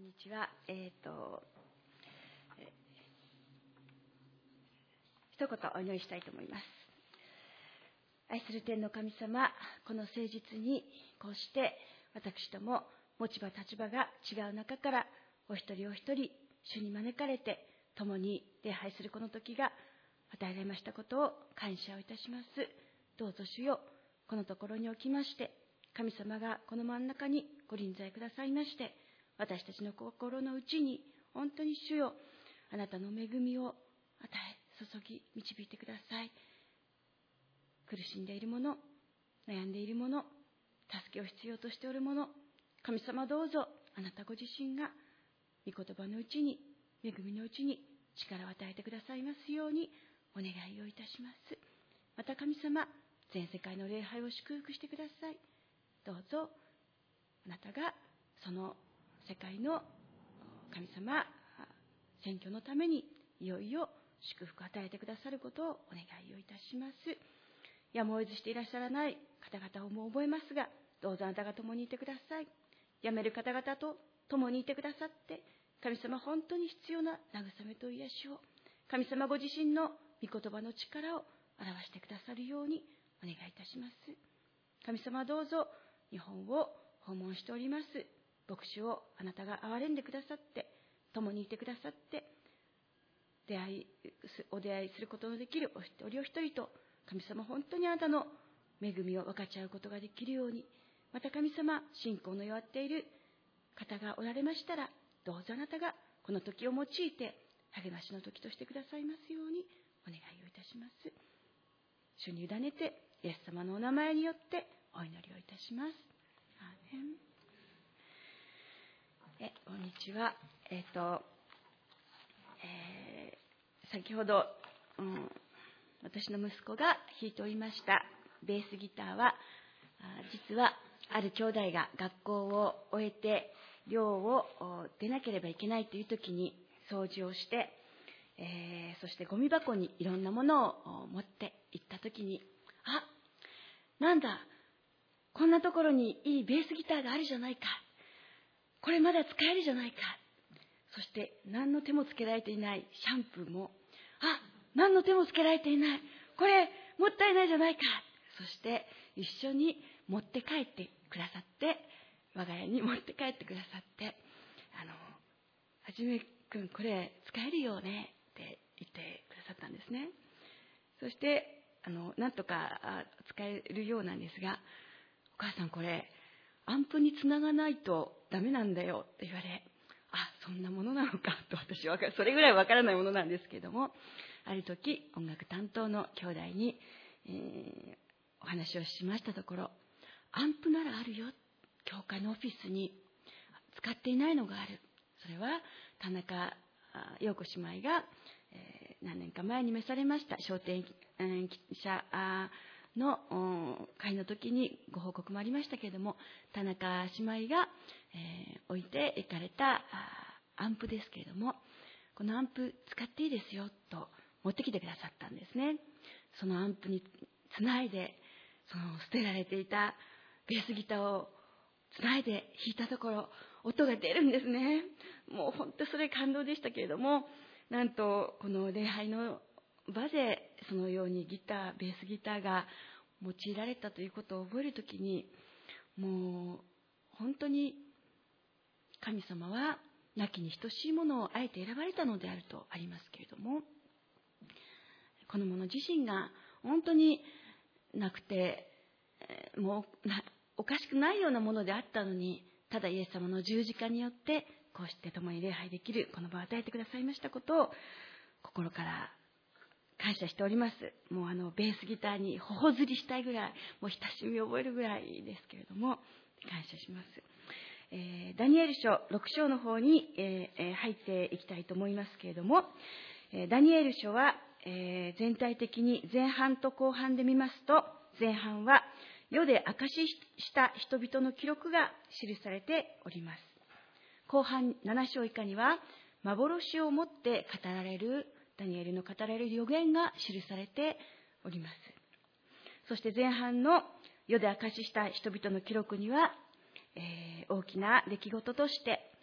にちは。一言お祈りしたいと思います。愛する天の神様、この誠実にこうして私ども持ち場立場が違う中からお一人お一人主に招かれて共に礼拝するこの時が与えられましたことを感謝をいたします。どうぞ主よ、このところにおきまして神様がこの真ん中にご臨在くださいまして、私たちの心の内に本当に主よ、あなたの恵みを与え注ぎ導いてください。苦しんでいる者、悩んでいる者、助けを必要としておる者、神様どうぞあなたご自身が御言葉のうちに、恵みのうちに力を与えてくださいますようにお願いをいたします。また神様、全世界の礼拝を祝福してください。どうぞあなたがその世界の神様選挙のためにいよいよ祝福を与えてくださることをお願いをいたします。やむを得ずしていらっしゃらない方々をも覚えますが、どうぞあなたが共にいてください。辞める方々と共にいてくださって、神様本当に必要な慰めと癒しを神様ご自身の御言葉の力を表してくださるようにお願いいたします。神様どうぞ日本を訪問しております牧師をあなたが憐れんでくださって、共にいてくださって、お出会いすることのできるお一人お一人と神様本当にあなたの恵みを分かち合うことができるように、また神様、信仰の弱っている方がおられましたら、どうぞあなたがこの時を用いて励ましの時としてくださいますようにお願いをいたします。主に委ねてイエス様のお名前によってお祈りをいたします。アーメン。こんにちは。先ほど、私の息子が弾いておりましたベースギターは、実はある兄弟が学校を終えて寮を出なければいけないという時に掃除をして、そしてゴミ箱にいろんなものを持って行った時に、なんだ、こんなところにいいベースギターがあるじゃないか、これまだ使えるじゃないか、そして何の手もつけられていないシャンプーも、何の手もつけられていない、これもったいないじゃないか、そして一緒に持って帰ってくださって、我が家に持って帰ってくださって、はじめくんこれ使えるよねって言ってくださったんですね。そしてなんとか使えるようなんですが、お母さんこれアンプにつながないとダメなんだよって言われ、そんなものなのかと私はそれぐらいわからないものなんですけれども、ある時音楽担当の兄弟に、お話をしましたところ、アンプならあるよ、教会のオフィスに使っていないのがある、それは田中陽子姉妹が、何年か前に召されました商店者の会の時にご報告もありましたけれども、田中姉妹が、置いていかれたアンプですけれども、このアンプ使っていいですよと持ってきてくださったんですね。そのアンプにつないで、その捨てられていたベースギターをつないで弾いたところ、音が出るんですね。もう本当それ感動でしたけれども、なんとこの礼拝の場でそのようにベースギターが用いられたということを覚えるときに、もう本当に神様は亡きに等しいものをあえて選ばれたのであるとありますけれども、この者自身が本当になくて、もうおかしくないようなものであったのに、ただイエス様の十字架によってこうして共に礼拝できるこの場を与えてくださいましたことを心から感謝しております。もうベースギターに頬ずりしたいぐらい、もう親しみを覚えるぐらいですけれども、感謝します。ダニエル書6章の方に、入っていきたいと思いますけれども、ダニエル書は、全体的に前半と後半で見ますと、前半は世で証しした人々の記録が記されております。後半7章以下には幻をもって語られるダニエルの語られる預言が記されております。そして前半の世で証しした人々の記録には、大きな出来事として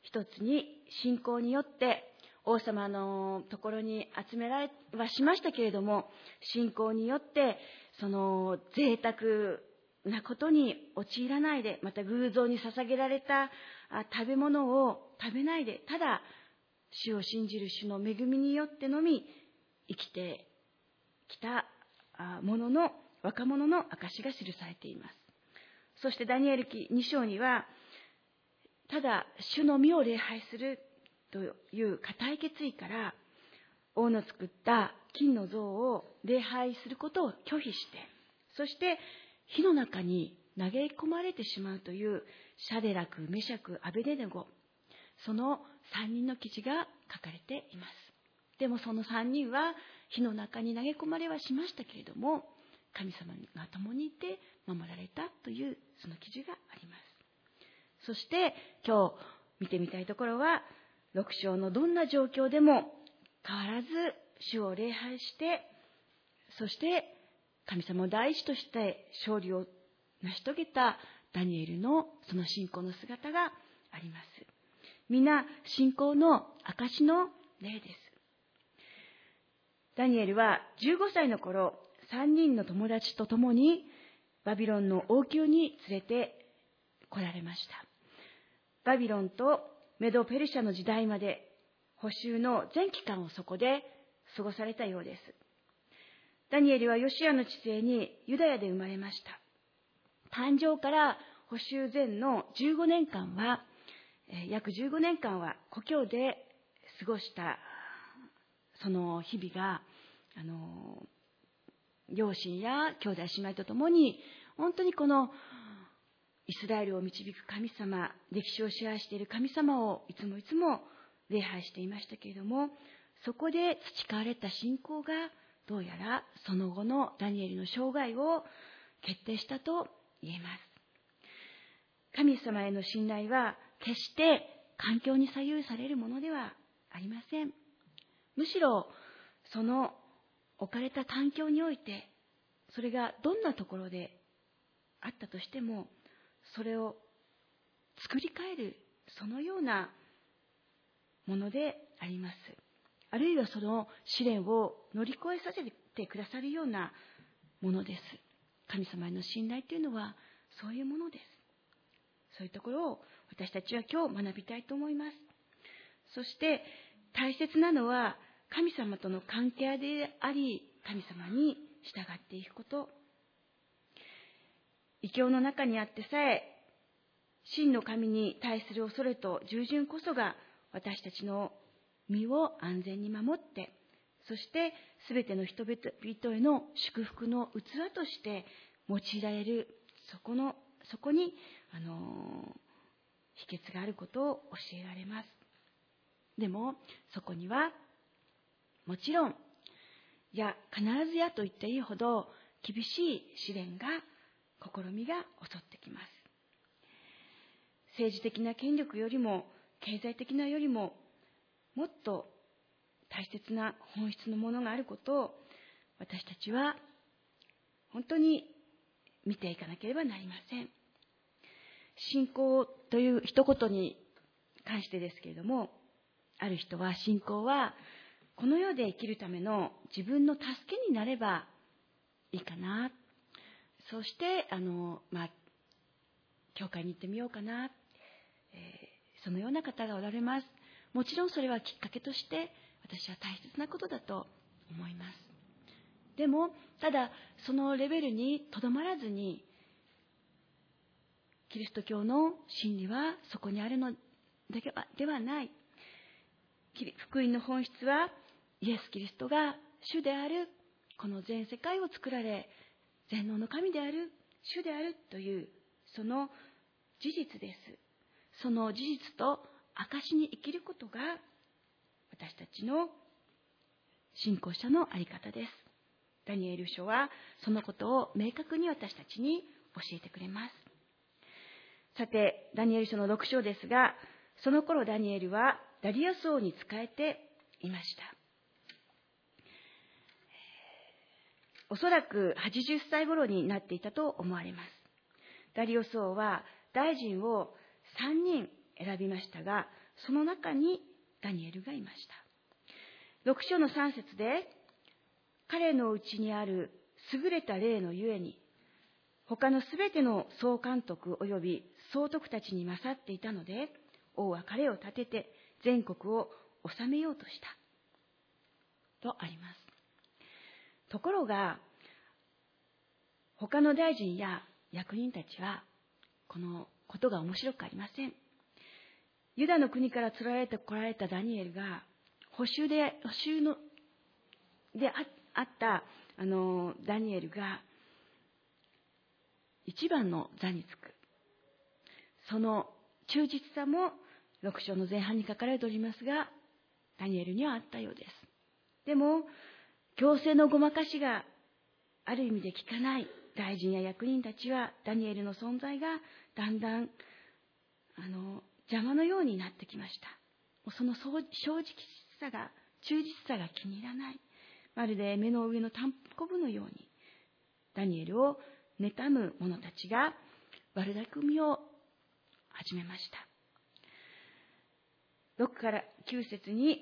一つに信仰によって王様のところに集められはしましたけれども、信仰によってその贅沢なことに陥らないで、また偶像に捧げられた食べ物を食べないで、ただ主を信じる主の恵みによってのみ生きてきた若者の証が記されています。そしてダニエル記2章には、ただ主の御を礼拝するという固い決意から、王の作った金の像を礼拝することを拒否して、そして火の中に投げ込まれてしまうというシャデラク、メシャク、アベデネゴ、その3人の記事が書かれています。でもその3人は火の中に投げ込まれはしましたけれども、神様が共にいて守られたというその記事があります。そして今日見てみたいところは、6章のどんな状況でも変わらず主を礼拝して、そして神様を第一として勝利を成し遂げたダニエルのその信仰の姿があります。皆信仰の証の例です。ダニエルは15歳の頃、3人の友達と共にバビロンの王宮に連れて来られました。バビロンとメド・ペルシャの時代まで捕囚の全期間をそこで過ごされたようです。ダニエルはヨシアの治世にユダヤで生まれました。誕生から捕囚前の15年間は、約15年間は故郷で過ごしたその日々が、両親や兄弟姉妹とともに本当にこのイスラエルを導く神様、歴史を支配している神様をいつもいつも礼拝していましたけれども、そこで培われた信仰がどうやらその後のダニエルの生涯を決定したと言えます。神様への信頼は決して環境に左右されるものではありません。むしろその置かれた環境において、それがどんなところであったとしても、それを作り変える、そのようなものであります。あるいはその試練を乗り越えさせてくださるようなものです。神様への信頼というのはそういうものです。そういうところを私たちは今日学びたいと思います。そして大切なのは神様との関係であり、神様に従っていくこと。異教の中にあってさえ、真の神に対する恐れと従順こそが私たちの身を安全に守って、そして全ての人々への祝福の器として用いられる、そこに秘訣があることを教えられます。でもそこにはもちろん、いや必ずやと言っていいほど厳しい試練が、試みが襲ってきます。政治的な権力よりも経済的なよりももっと大切な本質のものがあることを、私たちは本当に見ていかなければなりません。信仰という一言に関してですけれども、ある人は信仰はこの世で生きるための自分の助けになればいいかな、そして教会に行ってみようかな、そのような方がおられます。もちろんそれはきっかけとして私は大切なことだと思います。でもただそのレベルにとどまらずに、キリスト教の真理はそこにあるのではない。福音の本質はイエス・キリストが主である、この全世界を作られ全能の神である主であるというその事実です。その事実と証に生きることが私たちの信仰者のあり方です。ダニエル書はそのことを明確に私たちに教えてくれます。さて、ダニエル書の6章ですが、その頃ダニエルはダリアス王に仕えていました。おそらく80歳頃になっていたと思われます。ダリオス王は大臣を3人選びましたが、 その中にダニエルがいました。6章の3節で、彼のうちにある優れた霊のゆえに、他のすべての総監督及び総督たちに勝っていたので、王は彼を立てて全国を治めようとした。とあります。ところが、他の大臣や役人たちは、このことが面白くありません。ユダの国から連れられてこられたダニエルが、捕囚であったダニエルが一番の座につく。その忠実さも6章の前半に書かれておりますが、ダニエルにはあったようです。でも、行政のごまかしがある意味で効かない大臣や役人たちは、ダニエルの存在がだんだん邪魔のようになってきました。その正直さが、忠実さが気に入らない。まるで目の上のタンポブのように、ダニエルを妬む者たちが悪巧みを始めました。6から9節に、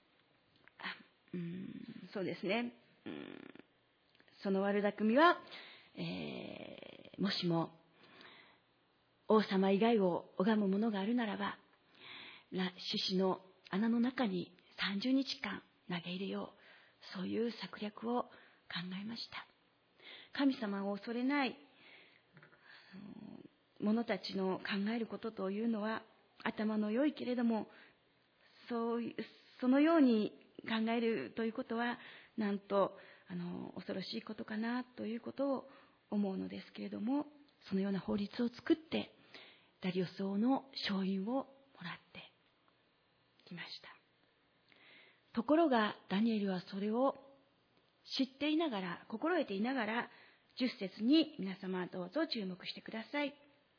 そうですね、その悪巧みは、もしも王様以外を拝む者があるならば、獅子の穴の中に30日間投げ入れよう。そういう策略を考えました。神様を恐れない者たちの考えることというのは、頭の良いけれども、そのように考えるということは、なんと恐ろしいことかなということを思うのですけれども、そのような法律を作ってダリオス王の承認をもらってきました。ところがダニエルはそれを知っていながら、心得ていながら、10節に皆様どうぞ注目してください。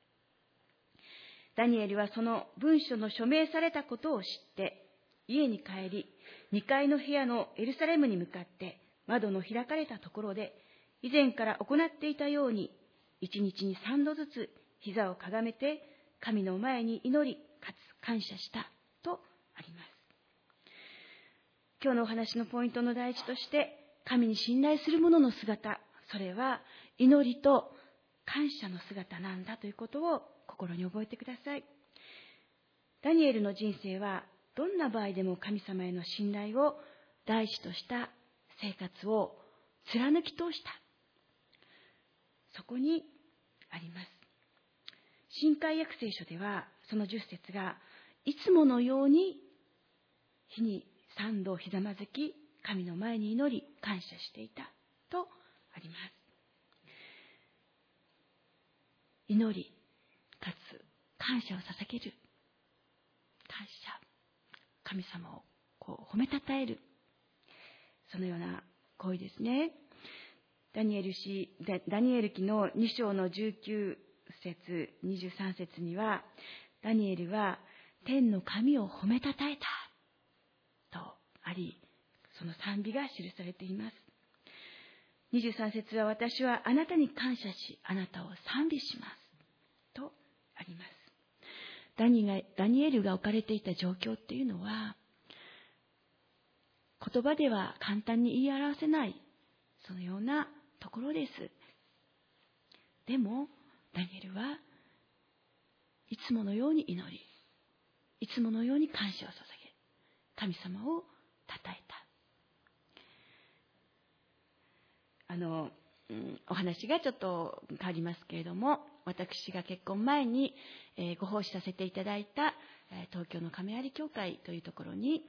ダニエルはその文書の署名されたことを知って家に帰り、2階の部屋のエルサレムに向かって窓の開かれたところで、以前から行っていたように1日に3度ずつ膝をかがめて神の前に祈りかつ感謝したとあります。今日のお話のポイントの第一として、神に信頼する者の姿、それは祈りと感謝の姿なんだということを心に覚えてください。ダニエルの人生はどんな場合でも神様への信頼を第一とした生活を貫き通した。そこにあります。新海約聖書ではその10節がいつものように日に3度ひざまずき神の前に祈り感謝していたとあります。祈りかつ感謝を捧げる、感謝、神様を褒めたたえる、そのような行為ですね。ダニエル記の2章の19節23節には、ダニエルは天の神を褒めたたえたとあり、その賛美が記されています。23節は、私はあなたに感謝しあなたを賛美しますとあります。ダニエルが置かれていた状況っていうのは、言葉では簡単に言い表せないそのようなところです。でもダニエルはいつものように祈り、いつものように感謝を捧げ、神様をたたえた。お話がちょっと変わりますけれども、私が結婚前にご奉仕させていただいた東京の亀有教会というところに、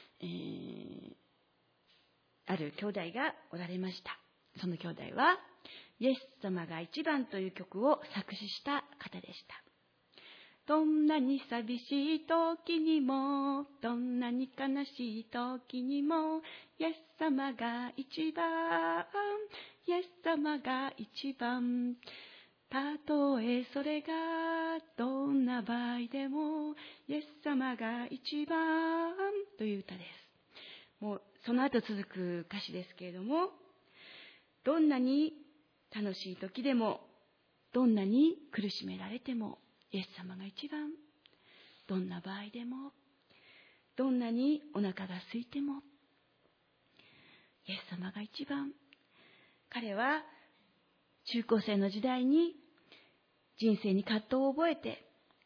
ある兄弟がおられました。その兄弟はイエス様が一番という曲を作詞した方でした。どんなに寂しい時にも、どんなに悲しい時にも、イエス様が一番、イエス様が一番、たとえそれがどんな場合でも、イエス様が一番という歌です。もうその後続く歌詞ですけれども、どんなに楽しい時でも、どんなに苦しめられても、イエス様が一番、どんな場合でもどんなにお腹が空いても、イエス様が一番。彼は中高生の時代に人生に葛藤を覚えて、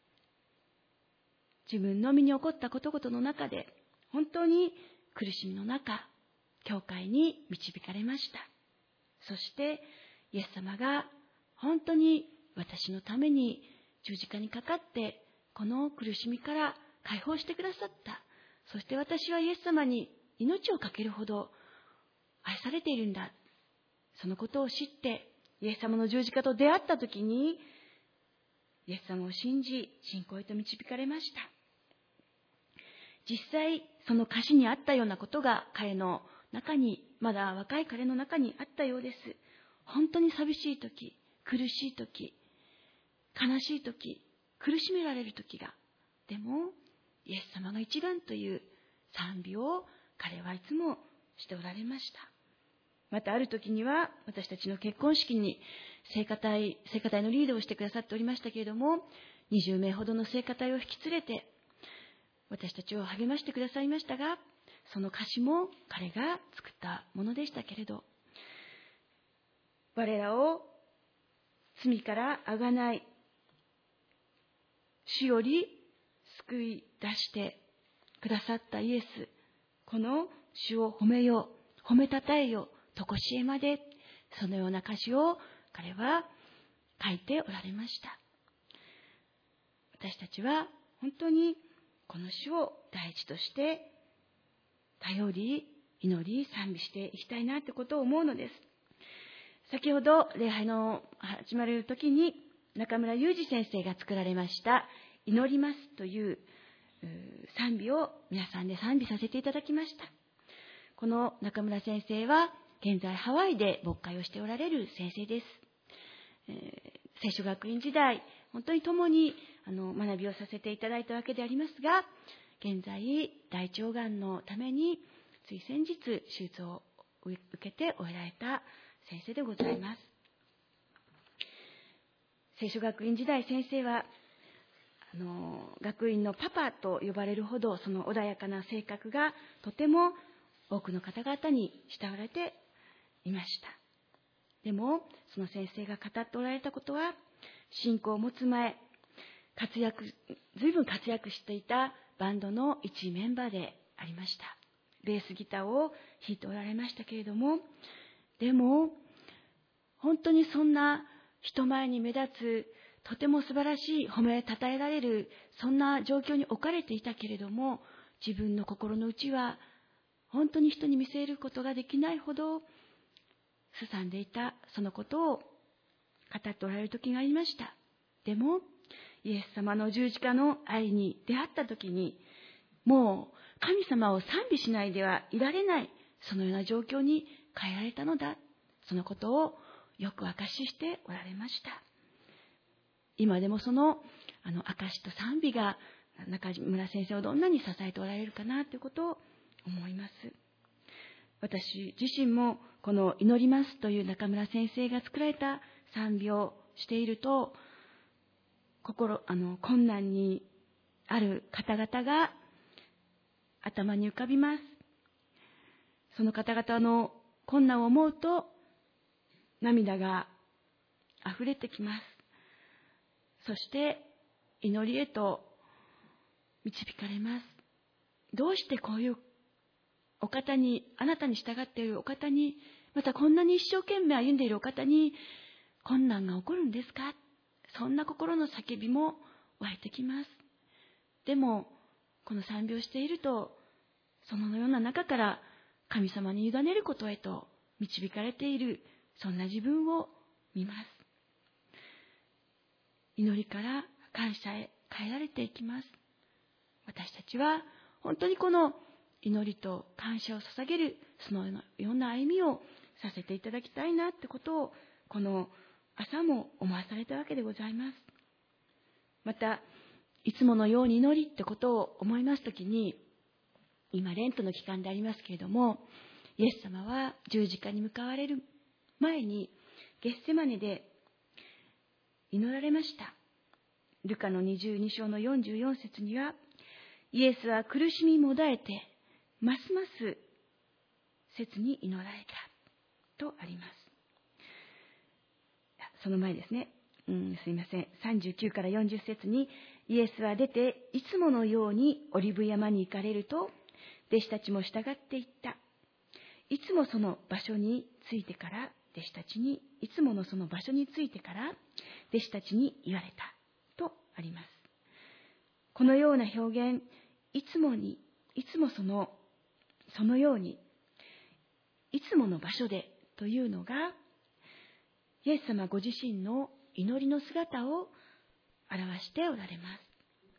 自分の身に起こったことごとの中で本当に苦しみの中、教会に導かれました。そしてイエス様が本当に私のために十字架にかかってこの苦しみから解放してくださった。そして私はイエス様に命をかけるほど愛されているんだ。そのことを知ってイエス様の十字架と出会ったときにイエス様を信じ信仰へと導かれました。実際その歌詞にあったようなことが彼の中に、まだ若い彼の中にあったようです。本当に寂しい時、苦しい時、悲しい時、苦しめられる時が、でもイエス様が一番という賛美を彼はいつもしておられました。またある時には私たちの結婚式に聖歌隊のリードをしてくださっておりましたけれども、20名ほどの聖歌隊を引き連れて私たちを励ましてくださいましたが、その歌詞も彼が作ったものでしたけれど、我らを罪からあがない主より救い出してくださったイエス、この主を褒めよう、褒めたたえよ、とこしえまで、そのような歌詞を彼は書いておられました。私たちは本当にこの主を第一として頼り、祈り、賛美していきたいなということを思うのです。先ほど礼拝の始まる時に中村裕二先生が作られました祈りますという賛美を皆さんで賛美させていただきました。この中村先生は現在ハワイで牧会をしておられる先生です。聖書学院時代本当に共に学びをさせていただいたわけでありますが、現在大腸がんのためについ先日手術を受けて終えられた先生でございます。聖書学院時代先生は学院のパパと呼ばれるほどその穏やかな性格がとても多くの方々に慕われていました。でもその先生が語っておられたことは、信仰を持つ前随分活躍していたバンドの一メンバーでありました。ベースギターを弾いておられましたけれども、でも本当にそんな人前に目立つとても素晴らしい褒めたたえられるそんな状況に置かれていたけれども、自分の心の内は本当に人に見せることができないほどすさんでいた、そのことを語っておられる時がありました。でもイエス様の十字架の愛に出会った時に、もう神様を賛美しないではいられない、そのような状況に変えられたのだ、そのことをよく証ししておられました。今でもその証しと賛美が中村先生をどんなに支えておられるかなということを思います。私自身もこの祈りますという中村先生が作られた賛美をしていると、困難にある方々が頭に浮かびます。その方々の困難を思うと涙が溢れてきます。そして祈りへと導かれます。どうしてこういうお方に、あなたに従っているお方に、またこんなに一生懸命歩んでいるお方に困難が起こるんですか、そんな心の叫びも湧いてきます。でもこの賛美をしていると、そのような中から神様に委ねることへと導かれている、そんな自分を見ます。祈りから感謝へ変えられていきます。私たちは本当にこの祈りと感謝を捧げる、そのような歩みをさせていただきたいなってことを、この朝も思わされたわけでございます。またいつものように祈りってことを思いますときに、今レントの期間でありますけれども、イエス様は十字架に向かわれる前にゲッセマネで祈られました。ルカの22章の44節には、 イエスは苦しみもだえて、ますます切に祈られたとあります。その前ですね。すいません。39から40節に、イエスは出て、いつものようにオリブ山に行かれると、弟子たちも従っていった。いつもその場所に着いてから、弟子たちに言われたとあります。このような表現、いつもそのように、いつもの場所でというのが、イエス様ご自身の祈りの姿を表しておられます。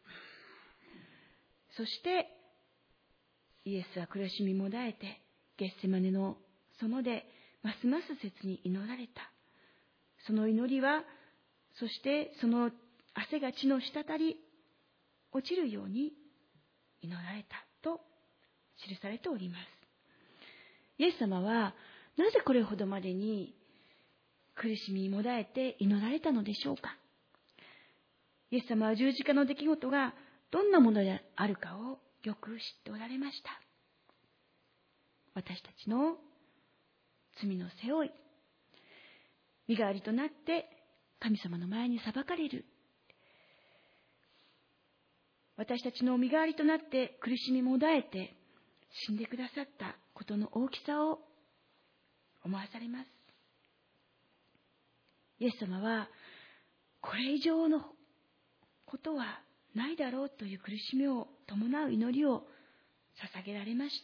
そして、イエスは苦しみもだえて、ゲッセマネの園でますます切に祈られた。その祈りは、そしてその汗が血の滴り落ちるように祈られたと記されております。イエス様はなぜこれほどまでに苦しみもだえて祈られたのでしょうか。イエス様は十字架の出来事がどんなものであるかをよく知っておられました。私たちの罪の背負い、身代わりとなって神様の前に裁かれる。私たちの身代わりとなって苦しみもだえて死んでくださったことの大きさを思わされます。イエス様はこれ以上のことはないだろうという苦しみを伴う祈りを捧げられました。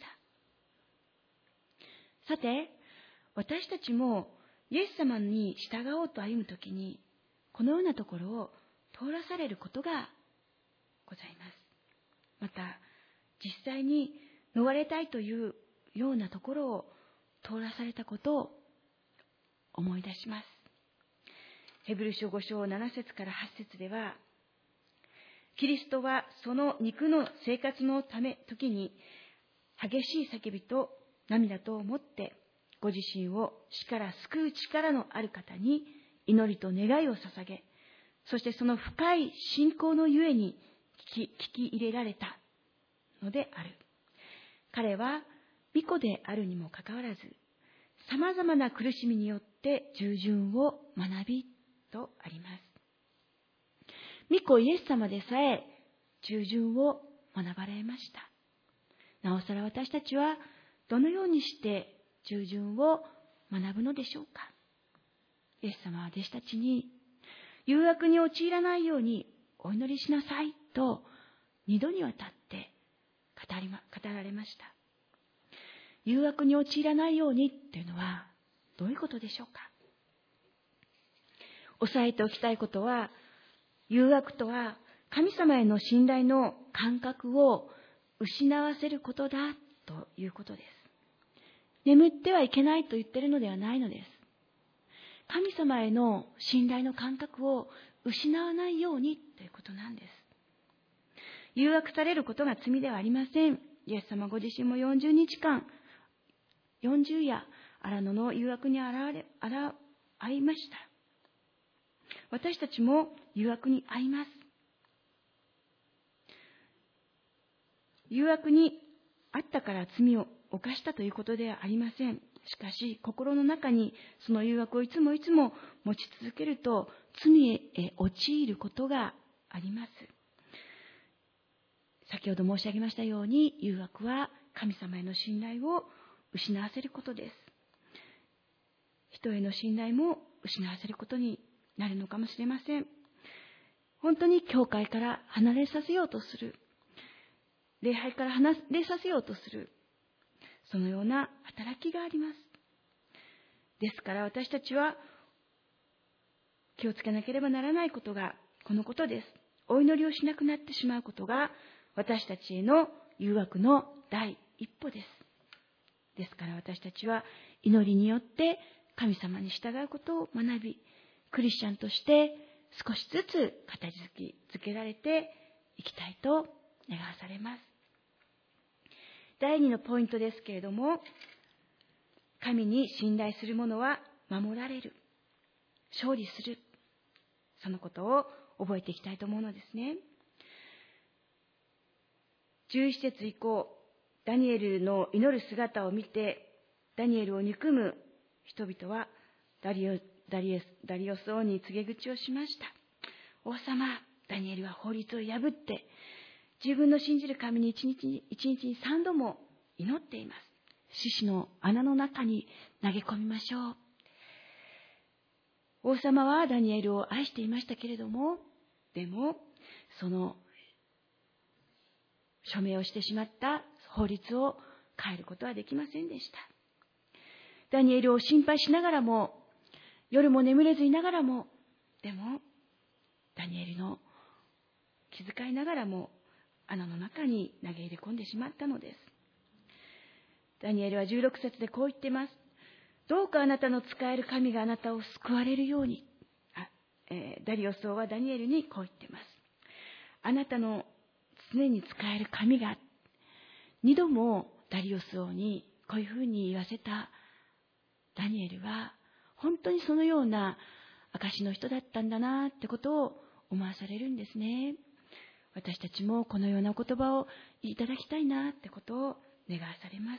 さて、私たちもイエス様に従おうと歩むときに、このようなところを通らされることがございます。また、実際に逃れたいというようなところを通らされたことを思い出します。ヘブル書5章7節から8節では、キリストはその肉の生活の時に激しい叫びと涙と思ってご自身を死から救う力のある方に祈りと願いを捧げ、そしてその深い信仰のゆえに聞き入れられたのである。彼は御子であるにもかかわらず、様々な苦しみによって従順を学びとあります。御子イエス様でさえ従順を学ばれました。なおさら私たちはどのようにして従順を学ぶのでしょうか。イエス様は弟子たちに、誘惑に陥らないようにお祈りしなさいと2度にわたって語られました。誘惑に陥らないようにというのはどういうことでしょうか。押さえておきたいことは、誘惑とは神様への信頼の感覚を失わせることだということです。眠ってはいけないと言っているのではないのです。神様への信頼の感覚を失わないようにということなんです。誘惑されることが罪ではありません。イエス様ご自身も40日間、40夜、荒野の誘惑に遭いました。私たちも誘惑に遭います。誘惑に遭ったから罪を犯したということではありません。しかし、心の中にその誘惑をいつも持ち続けると、罪へ陥ることがあります。先ほど申し上げましたように、誘惑は神様への信頼を失わせることです。人への信頼も失わせることになるのかもしれません。本当に教会から離れさせようとする、礼拝から離れさせようとする、そのような働きがあります。ですから私たちは気をつけなければならないことがこのことです。お祈りをしなくなってしまうことが私たちへの誘惑の第一歩です。ですから私たちは祈りによって神様に従うことを学び、クリスチャンとして少しずつ形づけられていきたいと願わされます。第2のポイントですけれども、神に信頼する者は守られる、勝利する、そのことを覚えていきたいと思うのですね。 11節以降、ダニエルの祈る姿を見て、ダニエルを憎む人々はダリオス王に告げ口をしました。王様、ダニエルは法律を破って、自分の信じる神に一日に3度も祈っています。獅子の穴の中に投げ込みましょう。王様はダニエルを愛していましたけれども、でも、その署名をしてしまった法律を変えることはできませんでした。ダニエルを心配しながらも、夜も眠れずいながらも、でも、ダニエルの気遣いながらも、穴の中に投げ入れ込んでしまったのです。ダニエルは16節でこう言っています。どうかあなたの使える神があなたを救われるように。ダリオス王はダニエルにこう言っています。あなたの常に使える神が、2度もダリオス王にこういうふうに言わせたダニエルは、本当にそのような証の人だったんだなってことを思わされるんですね。私たちもこのような言葉をいただきたいなってことを願わされます。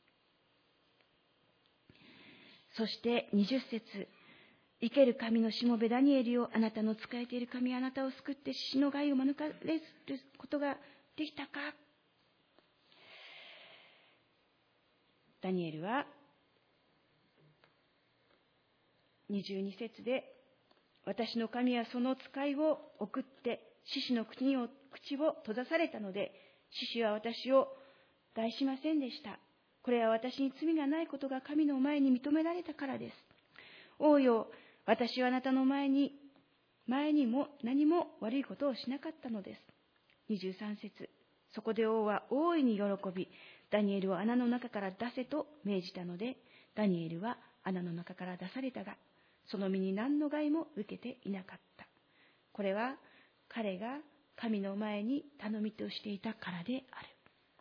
そして20節、生ける神のしもべダニエルよ、あなたの仕えている神はあなたを救って獅子の害を免れることができたか。ダニエルは22節で、私の神はその使いを送って獅子の口を閉ざされたので、獅子は私を害しませんでした。これは私に罪がないことが神の前に認められたからです。王よ、私はあなたの前にも何も悪いことをしなかったのです。23節、そこで王は大いに喜び、ダニエルを穴の中から出せと命じたので、ダニエルは穴の中から出されたが、その身に何の害も受けていなかった。これは彼が神の前に頼みとしていたからである。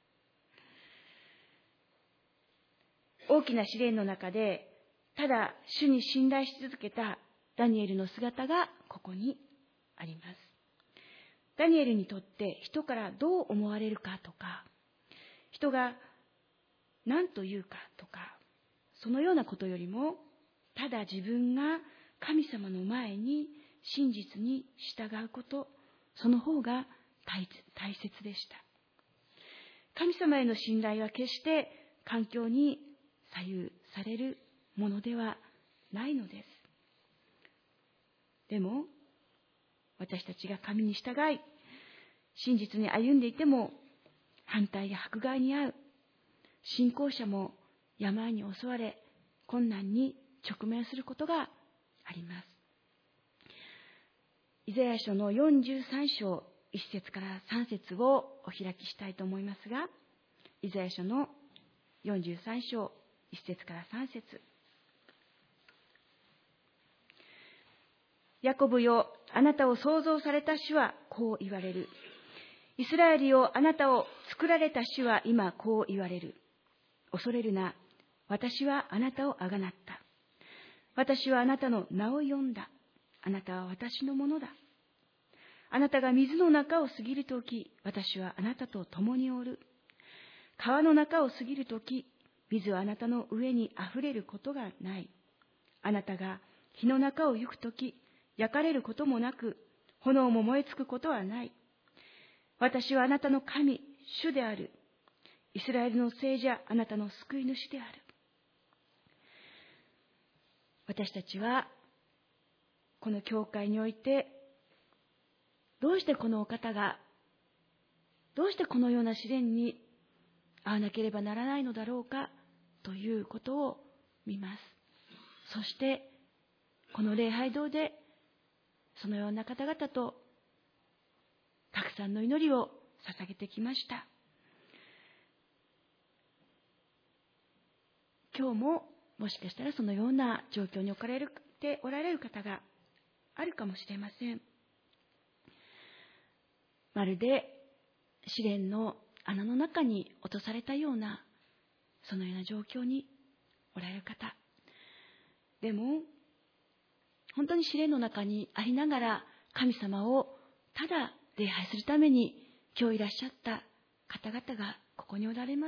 大きな試練の中で、ただ主に信頼し続けたダニエルの姿がここにあります。ダニエルにとって人からどう思われるかとか、人が何と言うかとか、そのようなことよりも、ただ自分が神様の前に真実に従うこと、その方が大切でした。神様への信頼は決して環境に左右されるものではないのです。でも、私たちが神に従い、真実に歩んでいても、反対や迫害に遭う、信仰者も病に襲われ、困難に直面することがあります。イザヤ書の43章1節から3節をお開きしたいと思いますが、イザヤ書の43章1節から3節。ヤコブよ、あなたを創造された主はこう言われる。イスラエルよ、あなたを作られた主は今こう言われる。恐れるな、私はあなたをあがなった。私はあなたの名を呼んだ。あなたは私のものだ。あなたが水の中を過ぎるとき、私はあなたと共におる。川の中を過ぎるとき、水はあなたの上にあふれることがない。あなたが火の中を行くとき、焼かれることもなく、炎も燃え尽くことはない。私はあなたの神、主である。イスラエルの聖者、あなたの救い主である。私たちは、この教会において、どうしてこのお方が、どうしてこのような試練に遭わなければならないのだろうか、ということを見ます。そして、この礼拝堂で、そのような方々と、たくさんの祈りを捧げてきました。今日ももしかしたらそのような状況に置かれておられる方があるかもしれません。まるで試練の穴の中に落とされたような、そのような状況におられる方。でも、本当に試練の中にありながら神様をただ礼拝するために今日いらっしゃった方々がここにおられます。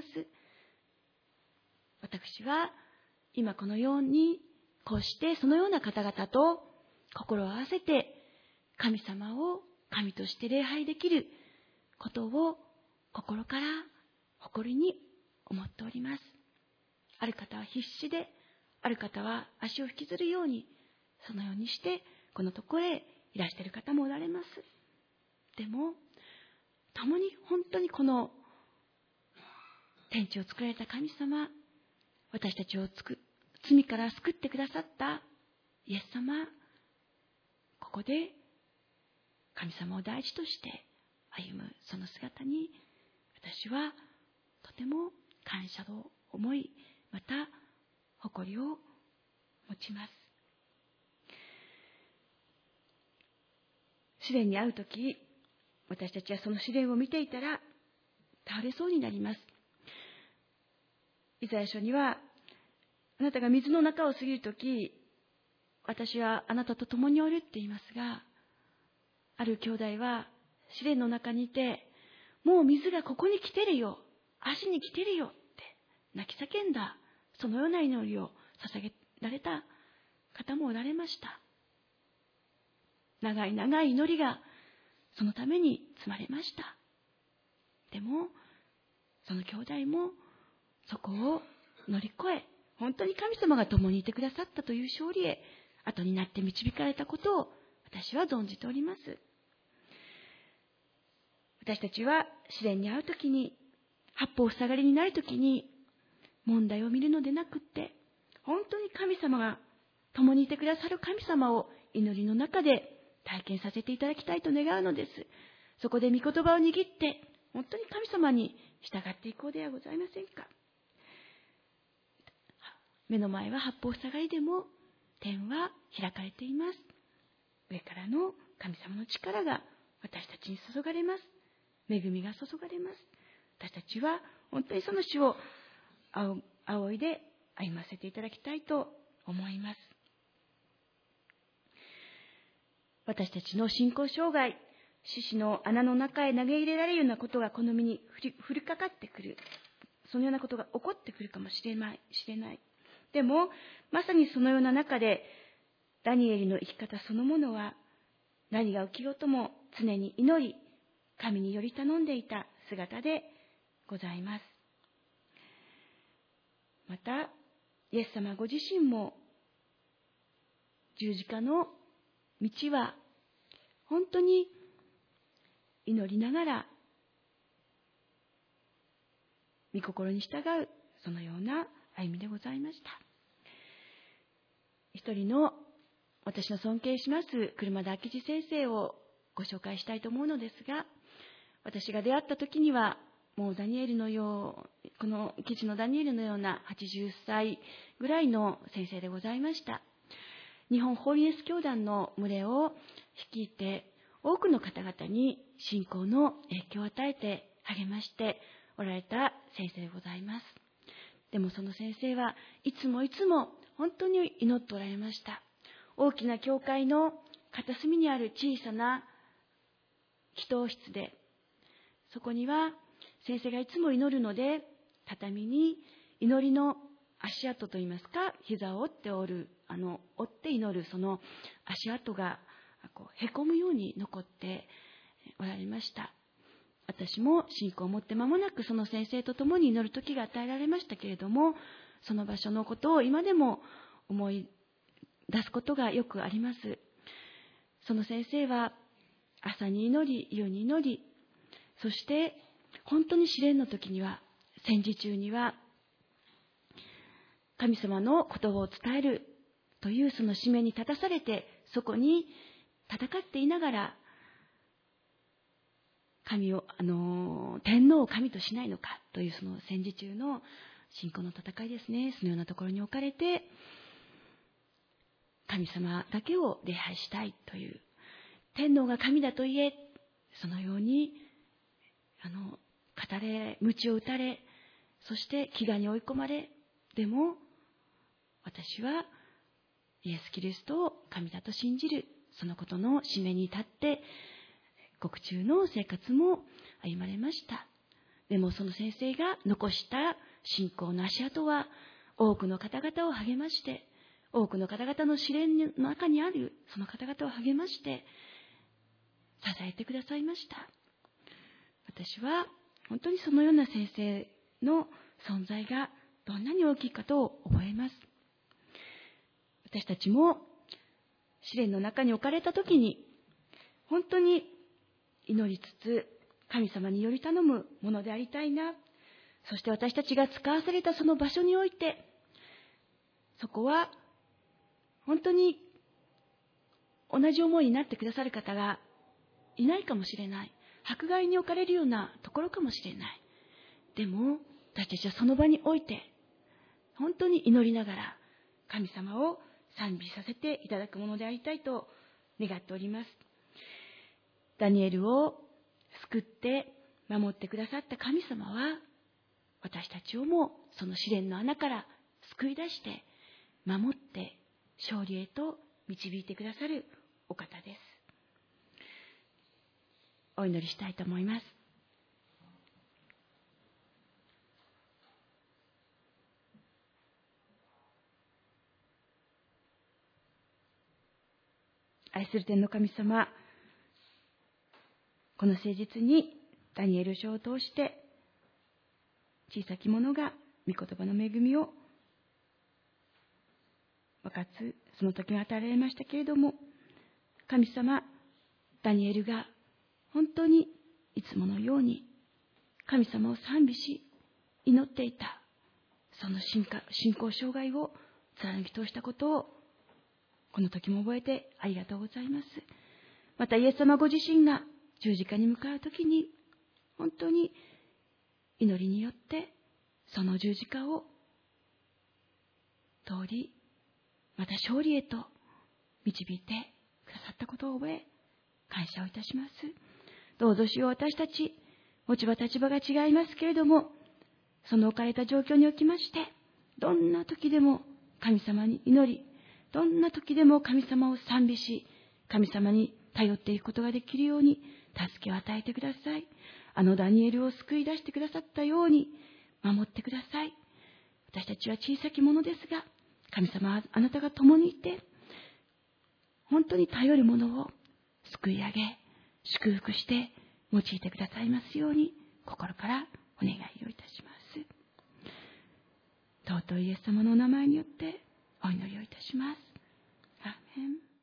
私は今このようにこうしてそのような方々と心を合わせて神様を神として礼拝できることを心から誇りに思っております。ある方は必死で、ある方は足を引きずるように、そのようにしてこのところへいらしている方もおられます。でも共に本当にこの天地を作られた神様、私たちを罪から救ってくださったイエス様、ここで神様を大事として歩むその姿に、私はとても感謝の思い、また誇りを持ちます。試練に遭うとき、私たちはその試練を見ていたら倒れそうになります。イザヤ書には、あなたが水の中を過ぎるとき、私はあなたと共におるって言いますが、ある兄弟は試練の中にいて、もう水がここに来てるよ、足に来てるよって泣き叫んだ、そのような祈りを捧げられた方もおられました。長い長い祈りがそのために積まれました。でもその兄弟もそこを乗り越え、本当に神様が共にいてくださったという勝利へ後になって導かれたことを私は存じております。私たちは試練に遭うときに、八方塞がりになるときに問題を見るのでなくって、本当に神様が共にいてくださる神様を祈りの中で体験させていただきたいと願うのです。そこで御言葉を握って本当に神様に従っていこうではございませんか。目の前は八方塞がりでも天は開かれています。上からの神様の力が私たちに注がれます。恵みが注がれます。私たちは本当にその主を仰いで歩ませていただきたいと思います。私たちの信仰障害、獅子の穴の中へ投げ入れられるようなことがこの身に降りかかってくる。そのようなことが起こってくるかもしれない。でも、まさにそのような中で、ダニエルの生き方そのものは、何が起きようとも常に祈り、神により頼んでいた姿でございます。また、イエス様ご自身も、十字架の道は、本当に祈りながら、御心に従う、そのような歩みでございました。一人の私の尊敬します車田明治先生をご紹介したいと思うのですが、私が出会った時にはもうダニエルのよう、この記事のダニエルのような80歳ぐらいの先生でございました。日本ホーリネス教団の群れを率いて多くの方々に信仰の影響を与えて励ましておられた先生でございます。でもその先生はいつも本当に祈っておられました。大きな教会の片隅にある小さな祈祷室で、そこには先生がいつも祈るので、畳に祈りの足跡といいますか、膝を折って祈るその足跡がへこむように残っておられました。私も信仰を持って間もなくその先生と共に祈る時が与えられましたけれども、その場所のことを今でも思い出すことがよくあります。その先生は朝に祈り、夜に祈り、そして本当に試練の時には、戦時中には神様の言葉を伝えるというその使命に立たされて、そこに戦っていながら、天皇を神としないのかというその戦時中の信仰の戦いですね。そのようなところに置かれて、神様だけを礼拝したいという、天皇が神だと言え、そのように語れ、鞭を打たれ、そして飢餓に追い込まれ、でも私はイエス・キリストを神だと信じる、そのことの使命に立って獄中の生活も歩まれました。 でもその先生が残した信仰の足跡は多くの方々を励まして、多くの方々の試練の中にあるその方々を励まして支えてくださいました。私は本当にそのような先生の存在がどんなに大きいかと覚えます。私たちも試練の中に置かれたときに本当に祈りつつ神様により頼むものでありたいな。そして私たちが使わされたその場所において、そこは本当に同じ思いになってくださる方がいないかもしれない。迫害に置かれるようなところかもしれない。でも私たちはその場において本当に祈りながら神様を賛美させていただくものでありたいと願っております。ダニエルを救って守ってくださった神様は、私たちをもその試練の穴から救い出して守って勝利へと導いてくださるお方です。お祈りしたいと思います。愛する天の神様、この誠実にダニエル書を通して小さき者が御言葉の恵みを分かつその時が与えられましたけれども、神様、ダニエルが本当にいつものように神様を賛美し祈っていた、その信仰障害を貫き通したことをこの時も覚えてありがとうございます。またイエス様ご自身が十字架に向かう時に本当に祈りによってその十字架を通り、また勝利へと導いてくださったことを覚え感謝をいたします。どうぞ主よ、私たち持ち場立場が違いますけれども、その置かれた状況におきましてどんな時でも神様に祈り、どんな時でも神様を賛美し、神様に頼っていくことができるように助けを与えてください。あのダニエルを救い出してくださったように守ってください。私たちは小さきものですが、神様はあなたが共にいて、本当に頼るものを救い上げ、祝福して用いてくださいますように、心からお願いをいたします。尊いイエス様のお名前によってお祈りをいたします。アーメン。